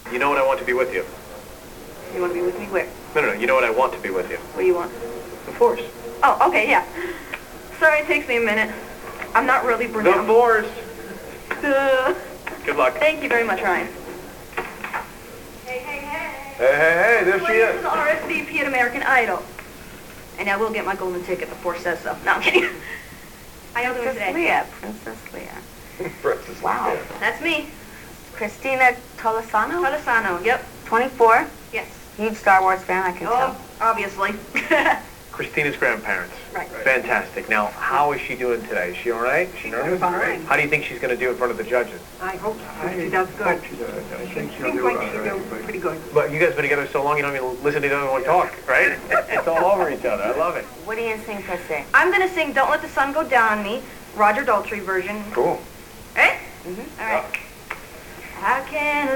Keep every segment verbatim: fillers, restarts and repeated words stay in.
You know what I want to be with you. You want to be with me? Where? No, no, no. You know what I want to be with you. What do you want? The Force. Oh, okay, yeah. Sorry, it takes me a minute. I'm not really The Brunel. Force. Duh. Good luck. Thank you very much, Ryan. Hey, hey, hey. Hey, hey, hey, there she This is. is R S V P at American Idol. And I will get my golden ticket, the Force says so. No, I'm kidding. How y'all doing Princess today? Leia, Princess Leia. Princess Wow. Leia. That's me. Christina Tolosano, Tolosano, yep. twenty-four. Yes. Huge Star Wars fan, I can Oh, tell. obviously. Christina's grandparents. Right. Fantastic. Now, how is she doing today? Is she all right? Is she nervous? fine. How do you think she's going to do in front of the judges? I hope she does good. I think she'll Seems do like all she'll right. do pretty good. But you guys have been together so long, you don't even listen to the other one talk, right? It's all over each other. I love it. What are you going to sing, Christy? I'm going to sing Don't Let the Sun Go Down on Me, Roger Daltrey version. Cool. Right? Mm-hmm. All right. I can't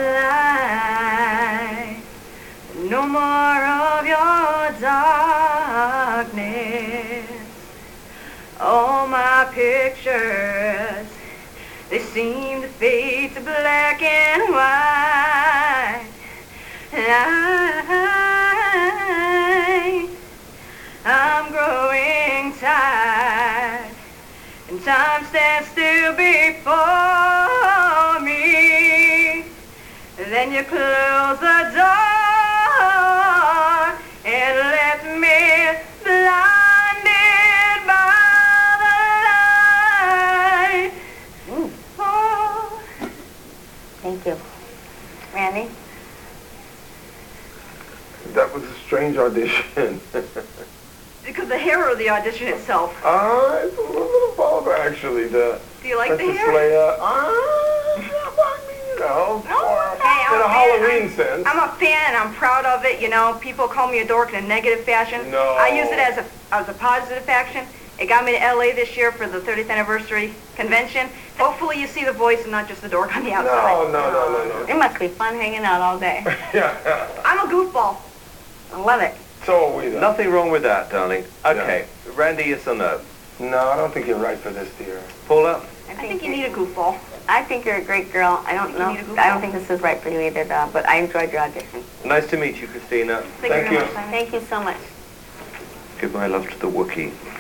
lie. No more of your darkness. All my pictures, they seem to fade to black and white. I, I'm growing tired, and time stands still before me. Then you close the door and let me blinded by the light. Oh. Thank you. Randy? That was a strange audition. Because the hair of the audition itself. uh, it's a little vulgar, actually. The Do you like the Princess hair? Leia. Uh, yeah, well, I mean, you know, No, or hey, I'm in a a fan. Halloween I'm- sense. I'm a fan and I'm proud of it, you know. People call me a dork in a negative fashion. No. I use it as a as a positive fashion. It got me to L A this year for the thirtieth anniversary convention. Hopefully you see the voice and not just the dork on the outside. No, no, no, no, no. It must be fun hanging out all day. Yeah, yeah. I'm a goofball. I love it. So are we, though. Nothing wrong with that, darling. Okay, Randy, yes or no? No, I don't think you're right for this, dear. Paula? I think you need a goofball. I think you're a great girl. I don't think you know. need a goofball. I don't think this is right for you either, though, but I enjoyed your audition. Nice to meet you, Christina. Thank, Thank you very you. much, Simon. Thank you so much. Give my love to the Wookiee.